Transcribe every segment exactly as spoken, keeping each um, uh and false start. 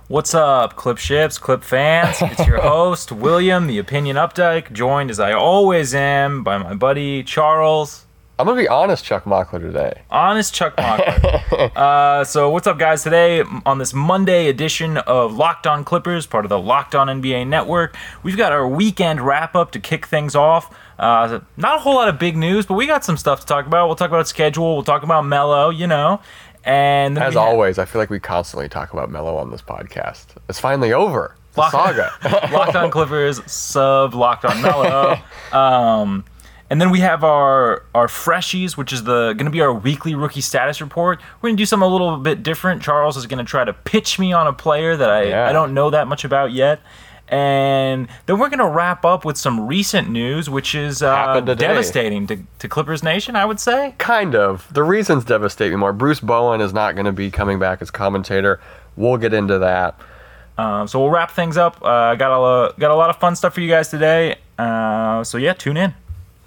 What's up, Clip Ships, Clip fans? It's your host, William, the Opinion Updike, joined as I always am by my buddy, Charles. I'm going to be honest, Chuck Mockler, today. Honest Chuck Mockler. uh, so what's up, guys? Today, on this Monday edition of Locked On Clippers, part of the Locked On N B A Network, we've got our weekend wrap-up to kick things off. Uh, not a whole lot of big news, but we got some stuff to talk about. We'll talk about schedule. We'll talk about Melo, you know. And then As always, have... I feel like we constantly talk about Melo on this podcast. It's finally over. The Lock- saga. Locked On Clippers, sub Locked On Melo. Um, and then we have our our freshies, which is the going to be our weekly rookie status report. We're going to do something a little bit different. Charles is going to try to pitch me on a player that I, yeah. I don't know that much about yet. And then we're going to wrap up with some recent news, which is uh, devastating to, to Clippers Nation, I would say. Kind of. The reasons devastate me more. Bruce Bowen is not going to be coming back as commentator. We'll get into that. Um, so we'll wrap things up. I uh, got, a, got a lot of fun stuff for you guys today. Uh, so yeah, tune in.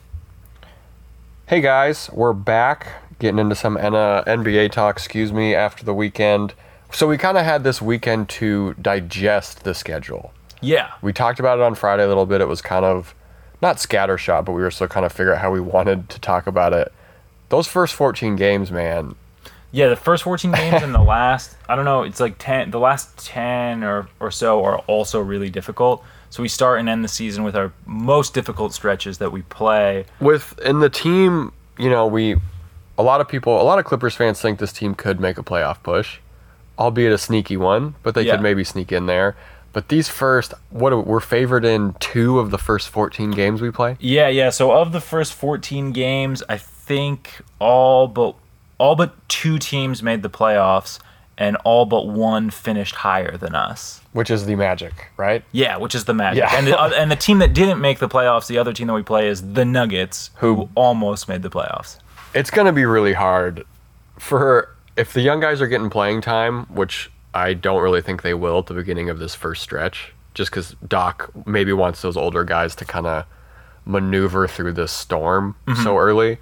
Hey guys, we're back getting into some N B A talk, excuse me, after the weekend. So we kind of had this weekend to digest the schedule. Yeah. We talked about it on Friday a little bit. It was kind of, not scattershot, but we were still kind of figuring out how we wanted to talk about it. Those first fourteen games, man. Yeah, the first fourteen games and the last, I don't know, it's like ten, the last ten or, or so are also really difficult. So we start and end the season with our most difficult stretches that we play. With, in the team, you know, we, a lot of people, a lot of Clippers fans think this team could make a playoff push, albeit a sneaky one, but they yeah. could maybe sneak in there. But these first, what we're favored in two of the first fourteen games we play? Yeah, yeah. So of the first fourteen games, I think all but all but two teams made the playoffs, and all but one finished higher than us. Which is the Magic, right? Yeah, which is the Magic. Yeah. and the, and the team that didn't make the playoffs, the other team that we play is the Nuggets, who, who almost made the playoffs. It's going to be really hard for, if the young guys are getting playing time, which I don't really think they will at the beginning of this first stretch, just because Doc maybe wants those older guys to kind of maneuver through this storm mm-hmm. so early.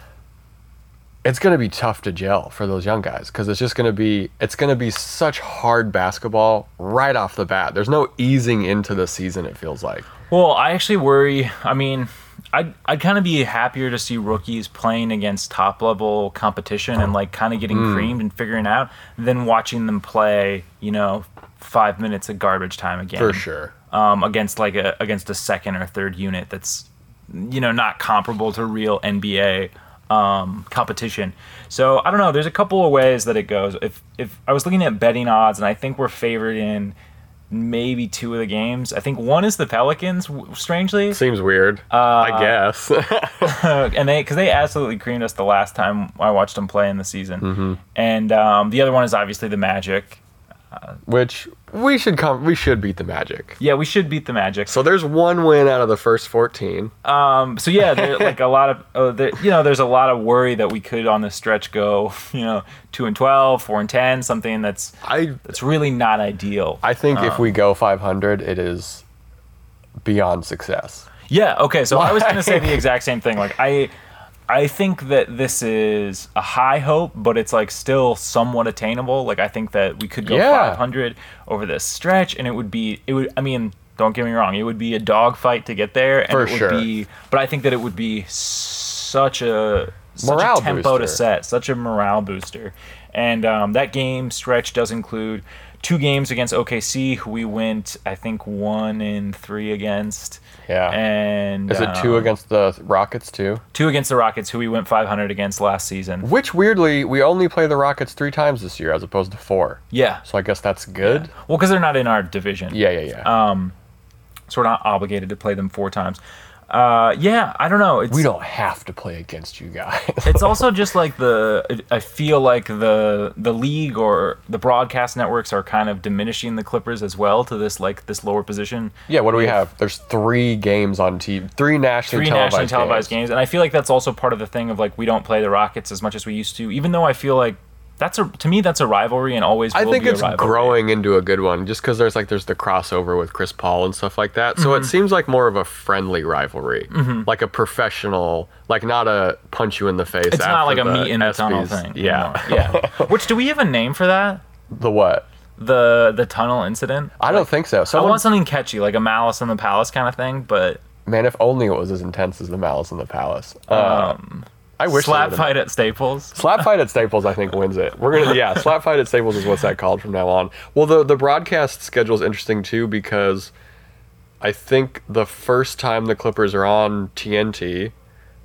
It's going to be tough to gel for those young guys because it's just going to be, it's going to be such hard basketball right off the bat. There's no easing into the season, it feels like. Well, I actually worry, I mean, I'd, I'd kind of be happier to see rookies playing against top-level competition and, like, kind of getting mm. creamed and figuring out than watching them play, you know, five minutes of garbage time again. For sure. Um, against, like, a against a second or third unit that's, you know, not comparable to real N B A um, competition. So, I don't know. There's a couple of ways that it goes. If, if I was looking at betting odds, and I think we're favored in maybe two of the games. I think one is the Pelicans, strangely. Seems weird, uh, I guess. and they, because they absolutely creamed us the last time I watched them play in the season. Mm-hmm. And um, the other one is obviously the Magic. Uh, Which we should come. We should beat the Magic. Yeah, we should beat the Magic. So there's one win out of the first fourteen. Um. So yeah, there, like a lot of, uh, there, you know, there's a lot of worry that we could on the stretch go, you know, two and twelve, four and ten, something that's I that's really not ideal. I think um, if we go five hundred, it is beyond success. Yeah. Okay. So I was going to say the exact same thing. Like I. I think that this is a high hope, but it's like still somewhat attainable. Like I think that we could go yeah. five hundred over this stretch, and it would be it would. I mean, don't get me wrong, it would be a dogfight to get there, and For it would sure. be. But I think that it would be such a such morale a tempo booster. to set, such a morale booster, and um, that game stretch does include two games against O K C, who we went, I think, one in three against. Yeah. And is it two um, against the Rockets too? Two against the Rockets, who we went five hundred against last season. Which weirdly, we only play the Rockets three times this year as opposed to four. Yeah. So I guess that's good. Yeah. Well, because they're not in our division. Yeah, yeah, yeah. Um, so we're not obligated to play them four times. Uh, yeah, I don't know. It's, we don't have to play against you guys. It's also just like the, I feel like the the league or the broadcast networks are kind of diminishing the Clippers as well to this like this lower position. Yeah, what do we have? There's three games on T V, three nationally three televised, nationally televised games. games, and I feel like that's also part of the thing of like we don't play the Rockets as much as we used to, even though I feel like that's a to me that's a rivalry and always will I think be a it's rivalry. growing into a good one just because there's like there's the crossover with Chris Paul and stuff like that. So mm-hmm. it seems like more of a friendly rivalry, mm-hmm. like a professional, like not a punch you in the face. It's after not like a the meet in the S Bs. tunnel thing. Yeah, yeah. Which do we have a name for that? The what? the the tunnel incident? I don't think so. I Someone, want something catchy, like a Malice in the Palace kind of thing, but man, if only it was as intense as the Malice in the Palace. Uh, um, I wish they slap would've- fight at Staples. Slap fight at Staples, I think, wins it. We're gonna, yeah, slap fight at Staples is what's that called from now on. Well, the the broadcast schedule is interesting too because I think the first time the Clippers are on T N T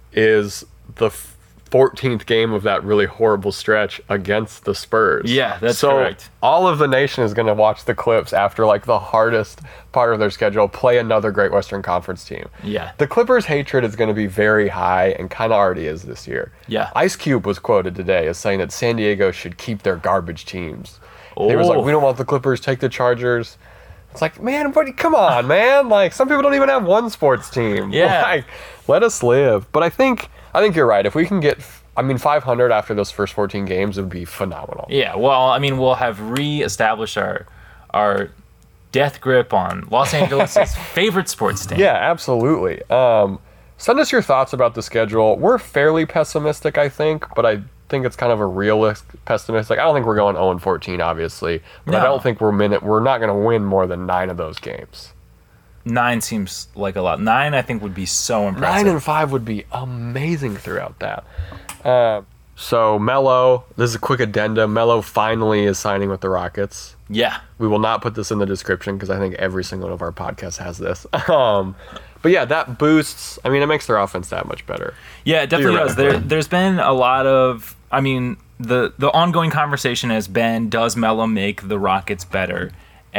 is the fourteenth game of that really horrible stretch against the Spurs. Yeah, that's so correct. all of the nation is going to watch the Clips after like the hardest part of their schedule play another Great Western Conference team. Yeah. The Clippers' hatred is going to be very high and kind of already is this year. Yeah. Ice Cube was quoted today as saying that San Diego should keep their garbage teams. He was like, Oh. we don't want the Clippers, take the Chargers. It's like, man, buddy, come on, man. Like, some people don't even have one sports team. Yeah. Like, let us live. But I think I think you're right. If we can get, I mean, five hundred after those first fourteen games would be phenomenal. Yeah, well, I mean, we'll have re-established our our death grip on Los Angeles' favorite sports team. Yeah, absolutely. Um, send us your thoughts about the schedule. We're fairly pessimistic, I think, but I think it's kind of a realist pessimistic. I don't think we're going oh and fourteen, obviously, but I No. don't think we're minute. We're not going to win more than nine of those games. Nine seems like a lot. Nine, I think, would be so impressive. Nine and five would be amazing throughout that. Uh, so Melo, this is a quick addendum. Melo finally is signing with the Rockets. Yeah. We will not put this in the description because I think every single one of our podcasts has this. Um, but yeah, that boosts. I mean, it makes their offense that much better. Yeah, it definitely does. There, Theoretically. there's been a lot of. I mean, the the ongoing conversation has been: does Melo make the Rockets better?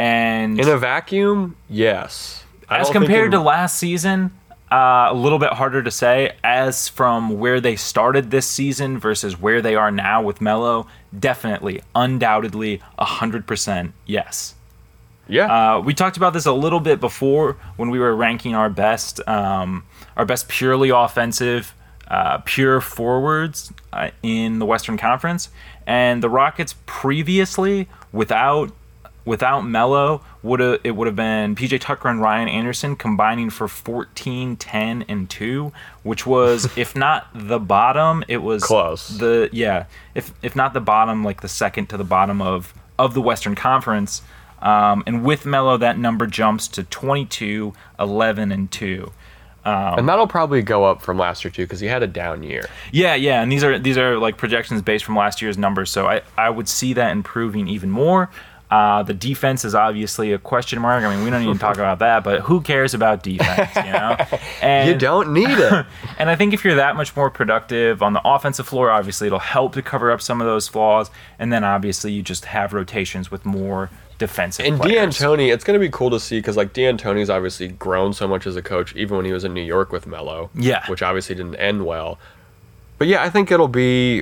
And In a vacuum, yes. I as don't think compared in- to last season, uh, a little bit harder to say. As from where they started this season versus where they are now with Melo, definitely, undoubtedly, a hundred percent yes. yeah, Uh, we talked about this a little bit before when we were ranking our best, um, our best purely offensive, uh, pure forwards uh, in the Western Conference, and the Rockets previously, without without Melo, would have it would have been P J Tucker and Ryan Anderson combining for fourteen, ten, and two, which was if not the bottom, it was Close. The yeah, if if not the bottom, like the second to the bottom of of the Western Conference. Um, and with Melo, that number jumps to twenty-two, eleven, and two. and that'll probably go up from last year too because he had a down year. Yeah, yeah, and these are these are like projections based from last year's numbers, so I, I would see that improving even more. Uh, the defense is obviously a question mark. I mean, we don't even talk about that, but who cares about defense, you know? And, You don't need it. And I think if you're that much more productive on the offensive floor, obviously it'll help to cover up some of those flaws, and then obviously you just have rotations with more defensive And players. D'Antoni, it's going to be cool to see because like D'Antoni's obviously grown so much as a coach, even when he was in New York with Melo. Yeah. Which obviously didn't end well. But yeah, I think it'll be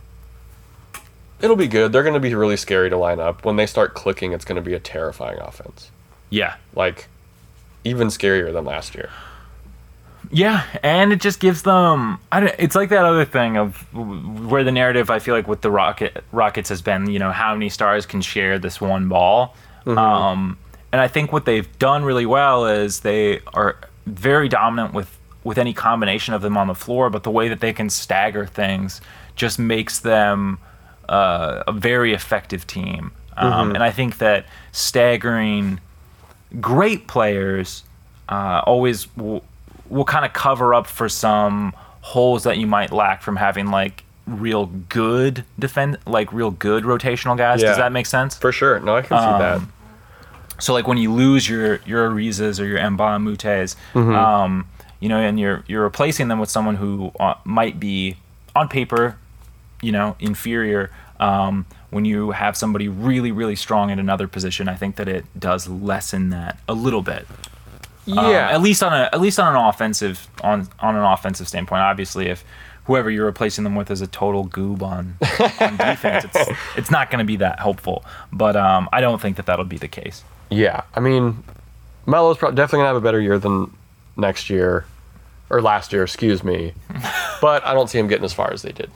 it'll be good. They're going to be really scary to line up. When they start clicking, it's going to be a terrifying offense. Yeah. Like even scarier than last year. Yeah, and it just gives them. I don't, it's like that other thing of where the narrative I feel like with the Rocket Rockets has been, you know, how many stars can share this one ball. Mm-hmm. Um, and I think what they've done really well is they are very dominant with with any combination of them on the floor, but the way that they can stagger things just makes them uh, a very effective team. Um, Mm-hmm. And I think that staggering great players uh, always will, will kind of cover up for some holes that you might lack from having like real good defend, like real good rotational guys. Yeah. Does that make sense? For sure. No, I can see that. Um, So like when you lose your your Arizas or your Mbah Mutes, Mm-hmm. um, you know, and you're you're replacing them with someone who uh, might be on paper, you know, inferior. Um, when you have somebody really really strong in another position, I think that it does lessen that a little bit. Um, Yeah. at least on a at least on an offensive on on an offensive standpoint. Obviously, if whoever you're replacing them with is a total goob on, on defense, it's it's not going to be that helpful. But um, I don't think that that'll be the case. Yeah, I mean, Melo's pro- definitely gonna have a better year than next year, or last year, excuse me. But I don't see him getting as far as they did.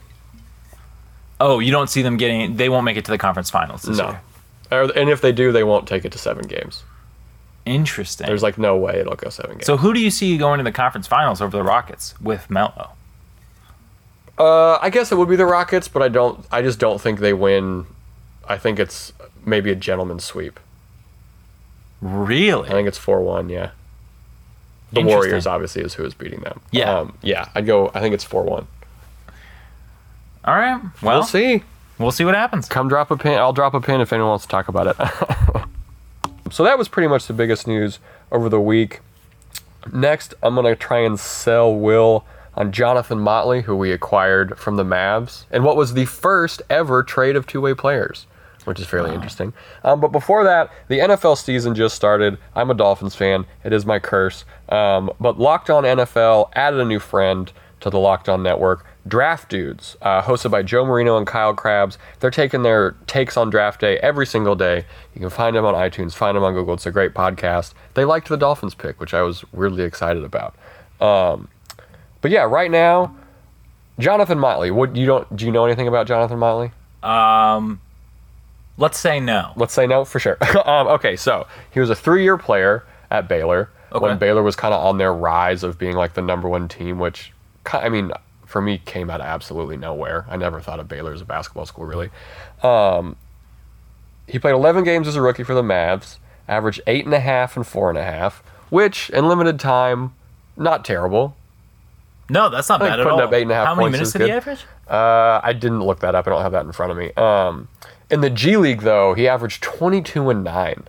Oh, you don't see them getting? They won't make it to the conference finals this No, year. or, and if they do, they won't take it to seven games. Interesting. There's like no way it'll go seven games. so who do you see going to the conference finals over the Rockets with Melo? uh, I guess it would be the Rockets, but I don't. I just don't think they win. I think it's maybe a gentleman's sweep. Really? I think it's four one, yeah. The Warriors, obviously, is who is beating them. Yeah. Um, yeah, I'd go, I think it's four one. All right. Well, we'll see. We'll see what happens. Come drop a pin. I'll drop a pin if anyone wants to talk about it. So that was pretty much the biggest news over the week. Next, I'm going to try and sell Will on Jonathan Motley, who we acquired from the Mavs, and what was the first ever trade of two-way players, which is fairly wow. interesting. Um, but before that, the N F L season just started. I'm a Dolphins fan. It is my curse. Um, but Locked On N F L added a new friend to the Locked On Network, Draft Dudes, uh, hosted by Joe Marino and Kyle Krabs. They're taking their takes on draft day every single day. You can find them on iTunes, find them on Google. It's a great podcast. They liked the Dolphins pick, which I was weirdly excited about. Um, but yeah, right now, Jonathan Motley. What you don't? Do you know anything about Jonathan Motley? Um, let's say no. Let's say no for sure. um, okay, so he was a three-year player at Baylor okay. when Baylor was kind of on their rise of being like the number one team, which I mean. For me, came out of absolutely nowhere. I never thought of Baylor as a basketball school, really. Um, he played eleven games as a rookie for the Mavs, averaged eight and a half and four and a half, which in limited time, not terrible. No, that's not I bad at putting all. up eight and a half How many points minutes is did good. he average? Uh, I didn't look that up. I don't have that in front of me. Um, in the G League, though, he averaged twenty-two and nine.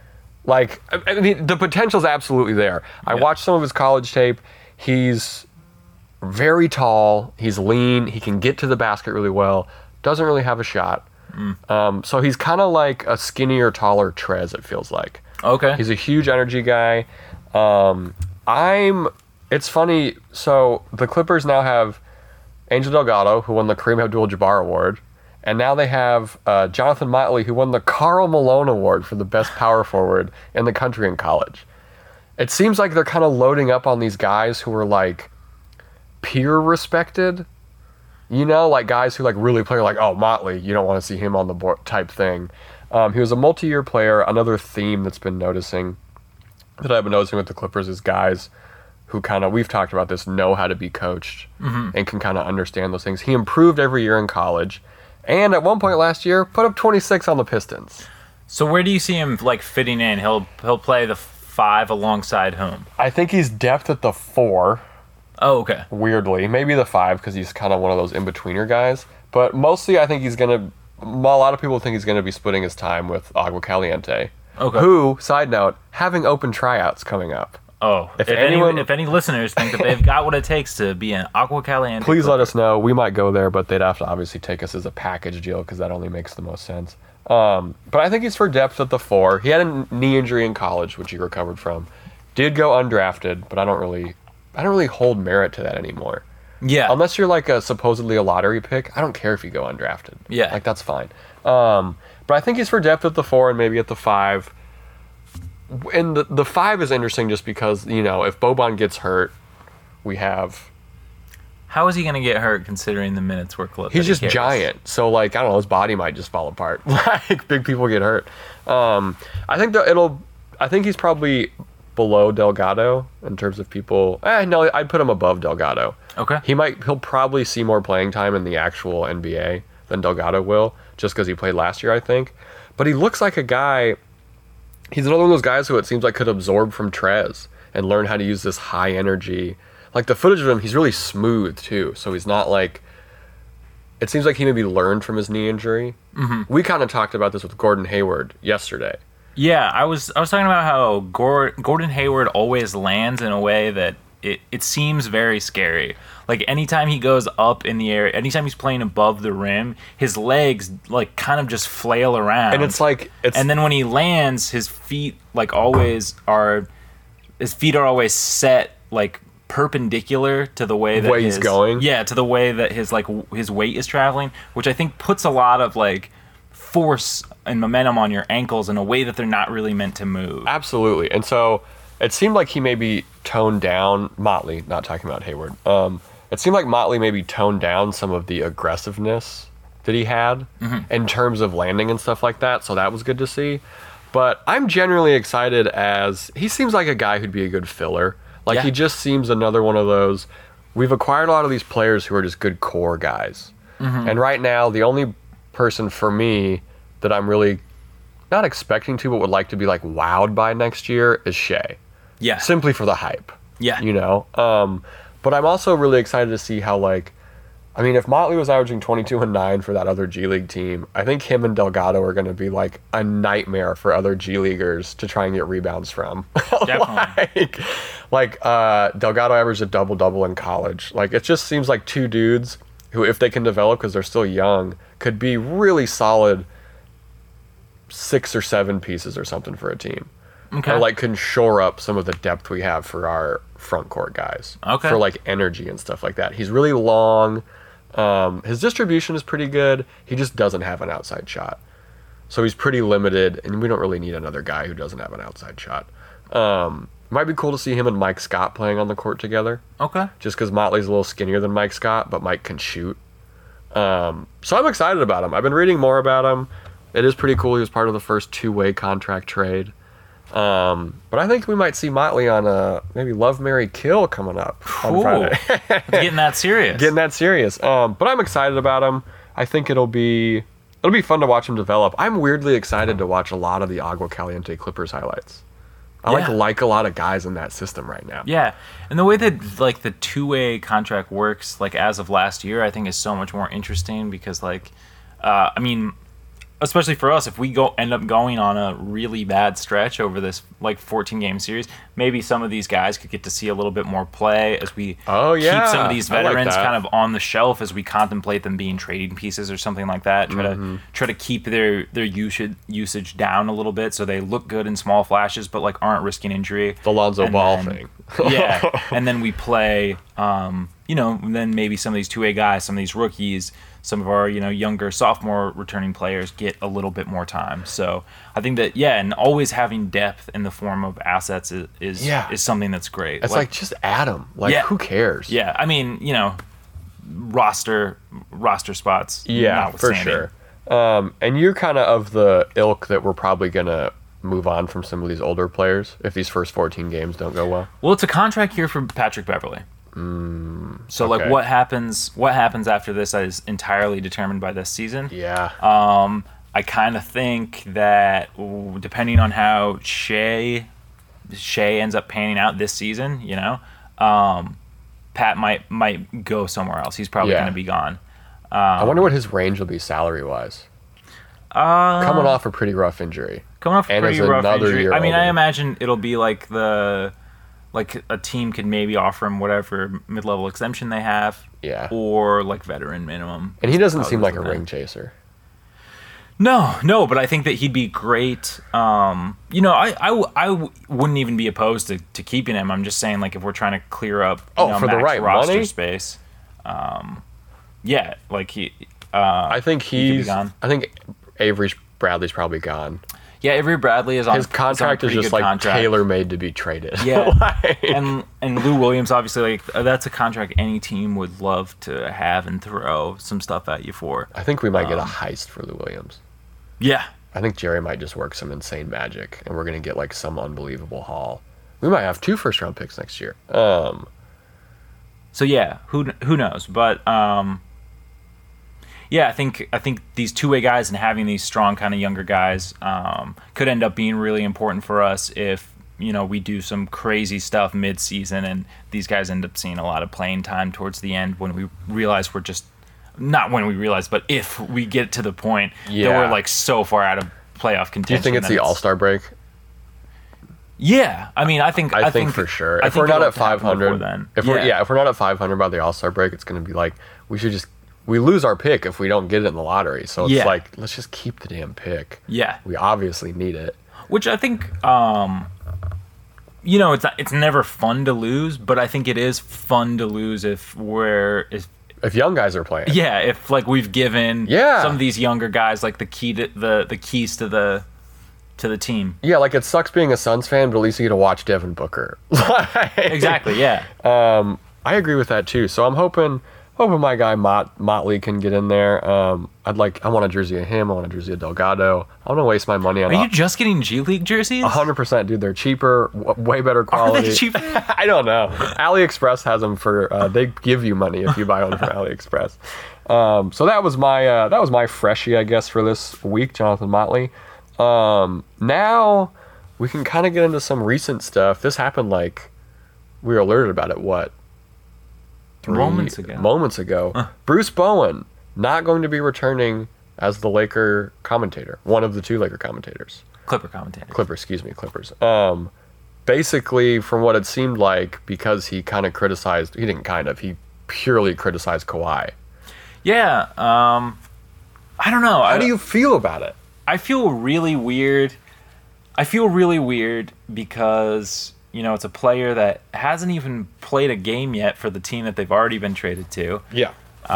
Like, I mean, the potential's absolutely there. I Yeah. watched some of his college tape. He's very tall, he's lean, he can get to the basket really well, doesn't really have a shot. Mm. Um, so he's kind of like a skinnier, taller Trez, it feels like. Okay. He's a huge energy guy. Um, I'm, it's funny, so the Clippers now have Angel Delgado, who won the Kareem Abdul-Jabbar Award, and now they have uh, Jonathan Motley, who won the Karl Malone Award for the best power forward in the country in college. It seems like they're kind of loading up on these guys who are like, peer respected, you know, like guys who like really play like, oh, Motley, you don't want to see him on the board type thing. Um, he was a multi-year player. Another theme that's been noticing that I've been noticing with the Clippers is guys who kind of, we've talked about this, know how to be coached mm-hmm. and can kind of understand those things. He improved every year in college, and at one point last year put up twenty-six on the Pistons. So where do you see him like fitting in? He'll he'll play the five alongside whom? I think he's depth at the four. Oh, okay. Weirdly. Maybe the five, because he's kind of one of those in-betweener guys. But mostly I think he's going to... A lot of people think he's going to be splitting his time with Agua Caliente. Okay. Who, side note, having open tryouts coming up. Oh. If, if anyone, any if any listeners think that they've got what it takes to be an Agua Caliente... Please let us know. We might go there, but they'd have to obviously take us as a package deal, because that only makes the most sense. Um, but I think he's for depth at the four. He had a knee injury in college, which he recovered from. Did go undrafted, but I don't really... I don't really hold merit to that anymore. Yeah. Unless you're like a supposedly a lottery pick, I don't care if you go undrafted. Yeah. Like that's fine. Um, but I think he's for depth at the four and maybe at the five. And the the five is interesting just because, you know, if Boban gets hurt, we have. How is he going to get hurt considering the minutes workload? He's just he giant. So like I don't know, his body might just fall apart. Like big people get hurt. Um, I think that it'll. I think he's probably below Delgado in terms of people. Eh, no, I'd put him above Delgado. Okay. He might. He'll probably see more playing time in the actual N B A than Delgado will, just because he played last year, I think. But he looks like a guy. He's another one of those guys who it seems like could absorb from Trez and learn how to use this high energy. Like the footage of him, he's really smooth too. So he's not like. It seems like he maybe learned from his knee injury. Mm-hmm. We kind of talked about this with Gordon Hayward yesterday. Yeah, I was I was talking about how Gordon Hayward always lands in a way that it, it seems very scary. Like anytime he goes up in the air, anytime he's playing above the rim, his legs like kind of just flail around. And it's like it's And then when he lands, his feet like always are his feet are always set like perpendicular to the way that way his, he's going. Yeah, to the way that his like w- his weight is traveling, which I think puts a lot of like force and momentum on your ankles in a way that they're not really meant to move. Absolutely. And so it seemed like he maybe toned down Motley, not talking about Hayward. Um, it seemed like Motley maybe toned down some of the aggressiveness that he had mm-hmm. in terms of landing and stuff like that. So that was good to see. But I'm generally excited as he seems like a guy who'd be a good filler. Like yeah. he just seems another one of those. We've acquired a lot of these players who are just good core guys. Mm-hmm. And right now, the only person for me that I'm really not expecting to, but would like to be like wowed by next year is Shea. Yeah. Simply for the hype. Yeah. You know? Um, but I'm also really excited to see how, like, I mean, if Motley was averaging twenty-two and nine for that other G League team, I think him and Delgado are going to be like a nightmare for other G Leaguers to try and get rebounds from. Definitely. like, like uh, Delgado averaged a double-double in college. Like, it just seems like two dudes who, if they can develop because they're still young, could be really solid six or seven pieces or something for a team. Okay. Or, like, can shore up some of the depth we have for our front court guys. Okay. For, like, energy and stuff like that. He's really long. Um, his distribution is pretty good. He just doesn't have an outside shot. So he's pretty limited, and we don't really need another guy who doesn't have an outside shot. Um, might be cool to see him and Mike Scott playing on the court together. Okay. Just because Motley's a little skinnier than Mike Scott, but Mike can shoot. Um, so I'm excited about him. I've been reading more about him. It is pretty cool. He was part of the first two-way contract trade. Um, but I think we might see Motley on a maybe Love, Marry, Kill coming up on Ooh, Friday. getting that serious. Getting that serious. Um, but I'm excited about him. I think it'll be it'll be fun to watch him develop. I'm weirdly excited to watch a lot of the Agua Caliente Clippers highlights. I like Yeah. like a lot of guys in that system right now. Yeah, and the way that like the two-way contract works, like as of last year, I think is so much more interesting because, like, uh, I mean, especially for us, if we go end up going on a really bad stretch over this like fourteen game series, maybe some of these guys could get to see a little bit more play as we Oh, yeah. keep some of these I like veterans that. kind of on the shelf as we contemplate them being trading pieces or something like that. Try Mm-hmm. to try to keep their their usage usage down a little bit so they look good in small flashes, but like aren't risking injury. The Lonzo And Ball then- thing. yeah, and then we play, um, you know, then maybe some of these two-way guys, some of these rookies, some of our, you know, younger sophomore returning players get a little bit more time. So I think that, yeah, and always having depth in the form of assets is is, Yeah. is something that's great. It's like, just add him. Like, Yeah. who cares? yeah, I mean, you know, roster roster spots. Yeah, for notwithstanding. sure. Um, and you're kind of of the ilk that we're probably going to move on from some of these older players if these first fourteen games don't go well. Well, it's a contract year for Patrick Beverly. Mm, so, like, okay. what happens? What happens after this is entirely determined by this season. Yeah. Um, I kind of think that ooh, depending on how Shea Shea ends up panning out this season, you know, um, Pat might might go somewhere else. He's probably Yeah. going to be gone. I wonder what his range will be salary-wise. Uh, Coming off a pretty rough injury. coming off a and pretty is rough another injury. year I mean, I older. imagine it'll be like the like a team could maybe offer him whatever mid-level exemption they have, Yeah. or like veteran minimum. And he doesn't Probably seem like a something. ring chaser. No, no, but I think that he'd be great. Um, you know, I, I, w- I w- wouldn't even be opposed to, to keeping him. I'm just saying, like, if we're trying to clear up, you Oh, know, for the max right roster money? space, um, yeah, like he, uh, I think he could be he's. gone. I think Avery Bradley's probably gone. yeah, Avery Bradley is on His contract on a is pretty just good like contract. tailor made to be traded. Yeah, Like- and and Lou Williams, obviously, like uh, that's a contract any team would love to have and throw some stuff at you for. I think we might get a Um, heist for Lou Williams. Yeah, I think Jerry might just work some insane magic, and we're gonna get like some unbelievable haul. We might have two first round picks next year. Um, so yeah, who kn- who knows? But um, yeah, I think I think these two way guys and having these strong kind of younger guys um, could end up being really important for us if you know we do some crazy stuff mid season and these guys end up seeing a lot of playing time towards the end when we realize we're just not when we realize, but if we get to the point that Yeah. we're like so far out of playoff contention. do you think it's then the All Star break? Yeah, I mean, I think I, think, for sure. I If think we're not it'll at happen five hundred, before then. if we're yeah, if we're not at five hundred by the All Star break, it's gonna be like we should just we lose our pick if we don't get it in the lottery. So it's Yeah. like let's just keep the damn pick. yeah. We obviously need it. Which I think, um, you know, it's not, it's never fun to lose, but I think it is fun to lose if we're, if, If young guys are playing, yeah, if like we've given Yeah. some of these younger guys like the key to the the keys to the to the team. yeah, like it sucks being a Suns fan, but at least you get to watch Devin Booker. Like, Exactly. Yeah. Um, I agree with that too. So I'm hoping, hoping my guy Mott, Motley can get in there. Um, I'd like, I want a jersey of him. I want a jersey of Delgado. I want to waste my money on. Are you just getting G League jerseys? A hundred percent, dude. They're cheaper, w- way better Are quality. they cheaper? I don't know. AliExpress has them for. Uh, they give you money if you buy one from AliExpress. Um, so that was my uh, that was my freshie, I guess, for this week, Jonathan Motley. Um, now we can kind of get into some recent stuff. This happened like we were alerted about it. What? Three Moments ago. Moments ago. Huh. Bruce Bowen not going to be returning as the Laker commentator. One of the two Laker commentators. Clipper commentator. Clippers, excuse me, Clippers. Um, basically, from what it seemed like, because he kind of criticized, he didn't kind of, he purely criticized Kawhi. Yeah. Um, I don't know. How I, do you feel about it? I feel really weird. I feel really weird because, you know, it's a player that hasn't even played a game yet for the team that they've already been traded to. Yeah.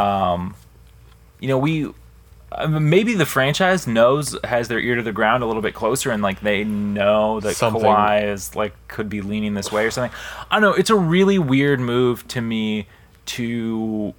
You know, we I mean, maybe the franchise knows, has their ear to the ground a little bit closer, and like they know that Something. Kawhi is like could be leaning this way or something. I don't know. It's a really weird move to me. To,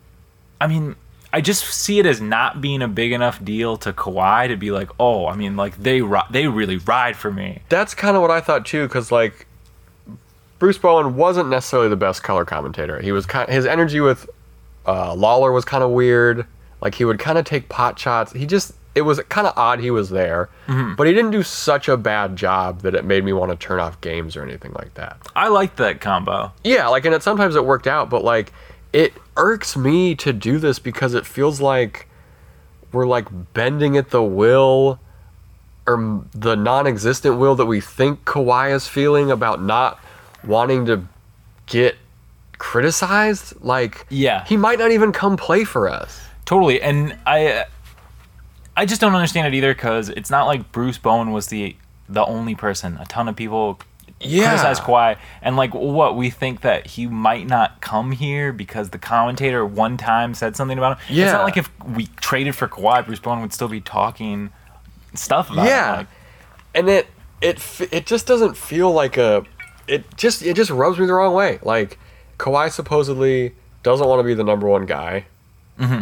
I mean, I just see it as not being a big enough deal to Kawhi to be like, oh, I mean, like they ri- they really ride for me. That's kind of what I thought too, because like Bruce Bowen wasn't necessarily the best color commentator. He was kind, his energy with uh, Lawler was kind of weird. Like he would kind of take pot shots. He just, it was kind of odd he was there, Mm-hmm. but he didn't do such a bad job that it made me want to turn off games or anything like that. I like that combo. Yeah, like, and it sometimes it worked out, but like it irks me to do this because it feels like we're like bending at the will or m- the non-existent will that we think Kawhi is feeling about not wanting to get criticized. Like, Yeah. he might not even come play for us. Totally, and I, I just don't understand it either because it's not like Bruce Bowen was the the only person. A ton of people Yeah. criticize Kawhi, and like what we think that he might not come here because the commentator one time said something about him. It's Yeah. not like if we traded for Kawhi, Bruce Bowen would still be talking stuff about Yeah, it. Like, and it it f- it just doesn't feel like a. It just it just rubs me the wrong way. Like Kawhi supposedly doesn't want to be the number one guy. Mm-hmm.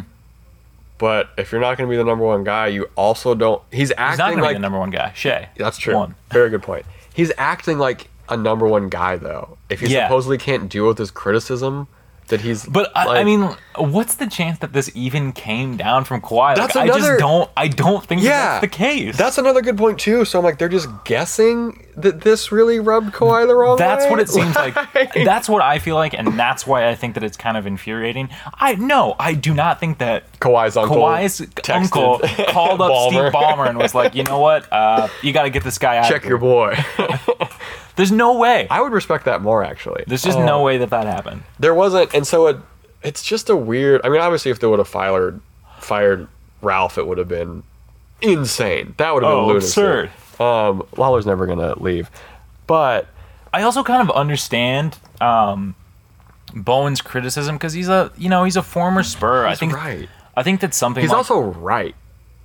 But if you're not going to be the number one guy, you also don't. He's acting he's not going to like be the number one guy. Shea. that's true. One. Very good point. He's acting like a number one guy though. If he Yeah. supposedly can't deal with his criticism, that he's. But I, I like- mean, what's the chance that this even came down from Kawhi? That's like, I another- just don't. I don't think that Yeah, that's the case. That's another good point too. So I'm like, they're just guessing that this really rubbed Kawhi the wrong way. That's what it seems like. That's what I feel like, and that's why I think that it's kind of infuriating. I no, I do not think that Kawhi's uncle. Kawhi's texted uncle called up Ballmer. Steve Ballmer and was like, you know what, uh, you got to get this guy out. Check of your here. boy. There's no way. I would respect that more actually. There's just Oh. no way that that happened. There wasn't, and so it, it's just a weird. I mean, obviously, if they would have fired fired Ralph, it would have been insane. That would have been Oh, lunacy. absurd. Um, Lawler's never gonna leave, but I also kind of understand um, Bowen's criticism because he's a, you know, he's a former Spur. I he's think. right. I think that's something. He's like, also right.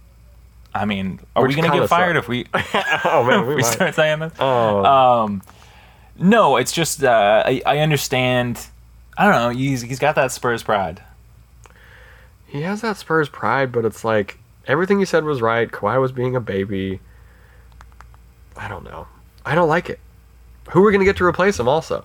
I mean, are Which we gonna kinda get fired sucks. if we? Oh man, we, we might. start saying this. Oh. Um, no, it's just uh, I, I understand. I don't know. He's he's got that Spurs pride. He has that Spurs pride, but it's like everything he said was right. Kawhi was being a baby. I don't know. I don't like it. Who are we gonna get to replace him? Also,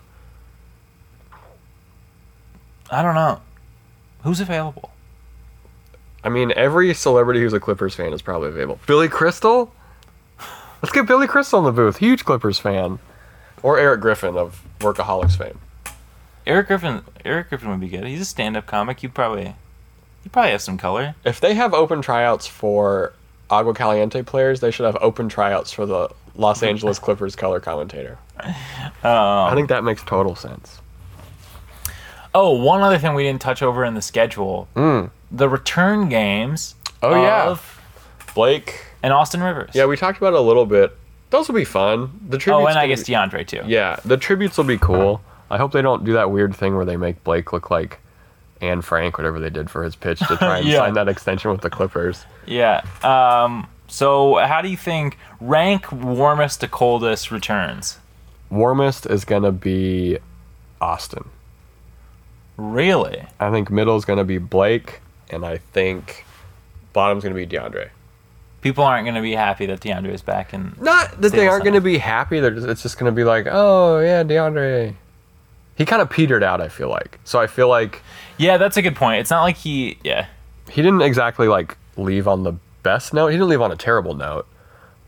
I don't know. Who's available? I mean, every celebrity who's a Clippers fan is probably available. Billy Crystal? Let's get Billy Crystal in the booth. Huge Clippers fan. Or Eric Griffin of Workaholics fame. Eric Griffin. Eric Griffin would be good. He's a stand-up comic. You probably, you probably have some color. If they have open tryouts for Agua Caliente players, they should have open tryouts for the Los Angeles Clippers color commentator. Um, I think that makes total sense. Oh, one other thing we didn't touch over in the schedule: Mm. the return games. Oh, yeah. of, Blake. and Austin Rivers. Yeah, we talked about it a little bit. Those will be fun. The tributes Oh, and I will guess be- DeAndre too. Yeah, the tributes will be cool. I hope they don't do that weird thing where they make Blake look like Anne Frank, whatever they did for his pitch to try and Yeah. sign that extension with the Clippers. Yeah. Um. So, how do you think rank warmest to coldest returns? Warmest is going to be Austin. Really? I think middle is going to be Blake, and I think bottom's going to be DeAndre. People aren't going to be happy that DeAndre is back in. Not that they Staples aren't going Center. to be happy. They're just, it's just going to be like, oh, yeah, DeAndre. He kind of petered out, I feel like. So I feel like Yeah, that's a good point. It's not like he. Yeah. he didn't exactly like leave on the best note. He didn't leave on a terrible note,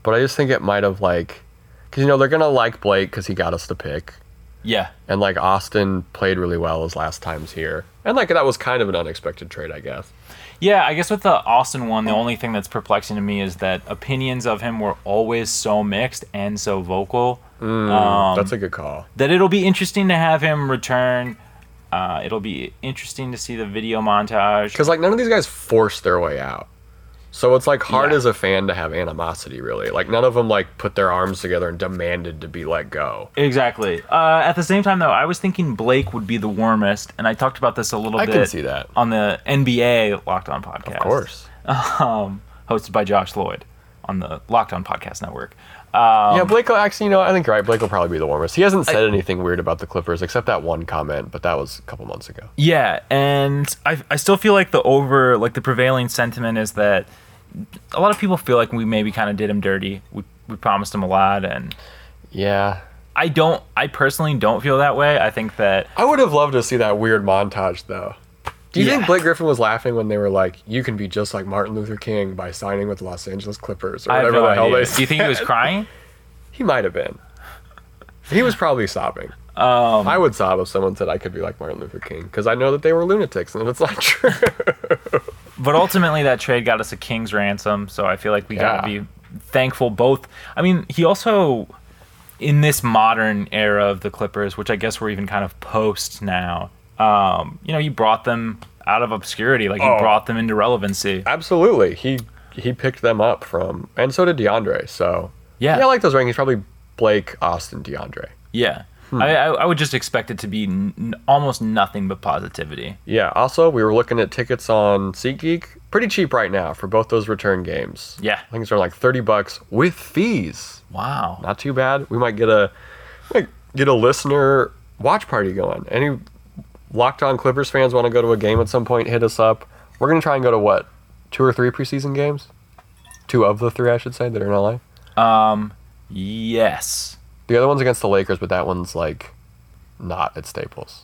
but I just think it might have like, because you know they're gonna like Blake because he got us the pick, Yeah. and like Austin played really well his last times here, and like that was kind of an unexpected trade, I guess. Yeah, I guess with the Austin one, the only thing that's perplexing to me is that opinions of him were always so mixed and so vocal. Mm, um, that's a good call. that it'll be interesting to have him return. Uh, it'll be interesting to see the video montage. Because like none of these guys forced their way out, so it's like hard Yeah. as a fan to have animosity. Really, like none of them like put their arms together and demanded to be let go. Exactly. Uh, at the same time, though, I was thinking Blake would be the warmest, and I talked about this a little I bit can see that. on the N B A Locked On podcast. Of course. Um, hosted by Josh Lloyd on the Locked On Podcast Network. Um, Yeah, Blake will actually, you know, I think you're right. Blake will probably be the warmest. He hasn't said anything weird about the Clippers except that one comment, but that was a couple months ago. Yeah, and I I still feel like the over like the prevailing sentiment is that a lot of people feel like we maybe kind of did him dirty. We we promised him a lot, and Yeah. I don't. I personally don't feel that way. I think that I would have loved to see that weird montage, though. Do you Yeah. think Blake Griffin was laughing when they were like, you can be just like Martin Luther King by signing with the Los Angeles Clippers or I have whatever no the hell idea. they Do you think he was said? crying? He might have been. He was probably sobbing. Um, I would sob if someone said I could be like Martin Luther King because I know that they were lunatics and it's not true. but ultimately, that trade got us a king's ransom, so I feel like we gotta Yeah. be thankful. Both. I mean, he also in this modern era of the Clippers, which I guess we're even kind of post now. Um, you know, he brought them out of obscurity. Like he Oh. brought them into relevancy. Absolutely. He he picked them up from, and so did DeAndre. So Yeah. yeah, I like those rankings. Probably Blake, Austin, DeAndre. Yeah. Hmm. I, I I would just expect it to be n- n- almost nothing but positivity. Yeah. Also, we were looking at tickets on SeatGeek. Pretty cheap right now for both those return games. Yeah. I think it's around like thirty bucks with fees. Wow. Not too bad. We might get a might get a listener watch party going. Any Locked On Clippers fans want to go to a game at some point? Hit us up. We're gonna try and go to what, two or three preseason games? Two of the three, I should say, that are in L A. Um. Yes. The other one's against the Lakers, but that one's like not at Staples.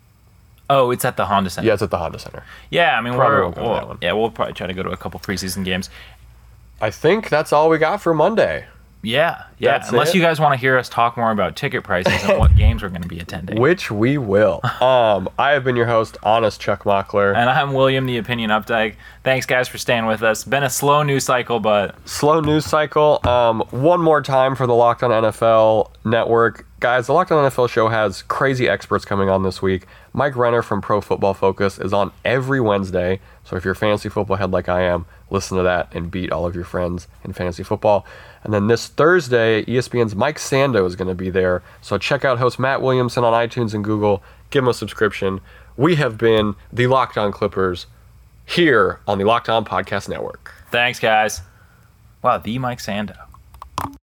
Oh, it's at the Honda Center. Yeah, it's at the Honda Center. Yeah. I mean, Probably we're won't go to we'll- that one. yeah, we'll probably try to go to a couple preseason games. I think that's all we got for Monday. Yeah. Yeah. That's Unless it? you guys want to hear us talk more about ticket prices and what games we're going to be attending. Which we will. um, I have been your host, Honest Chuck Mockler. And I'm William, the Opinion Updike. Thanks, guys, for staying with us. Been a slow news cycle, but Slow news cycle. Um, one more time for the Locked On N F L Network. Guys, the Locked On N F L show has crazy experts coming on this week. Mike Renner from Pro Football Focus is on every Wednesday. So if you're a fantasy football head like I am, listen to that and beat all of your friends in fantasy football. And then this Thursday, E S P N's Mike Sando is going to be there. So check out host Matt Williamson on iTunes and Google. Give him a subscription. We have been the Locked On Clippers here on the Locked On Podcast Network. thanks, guys. Wow, the Mike Sando.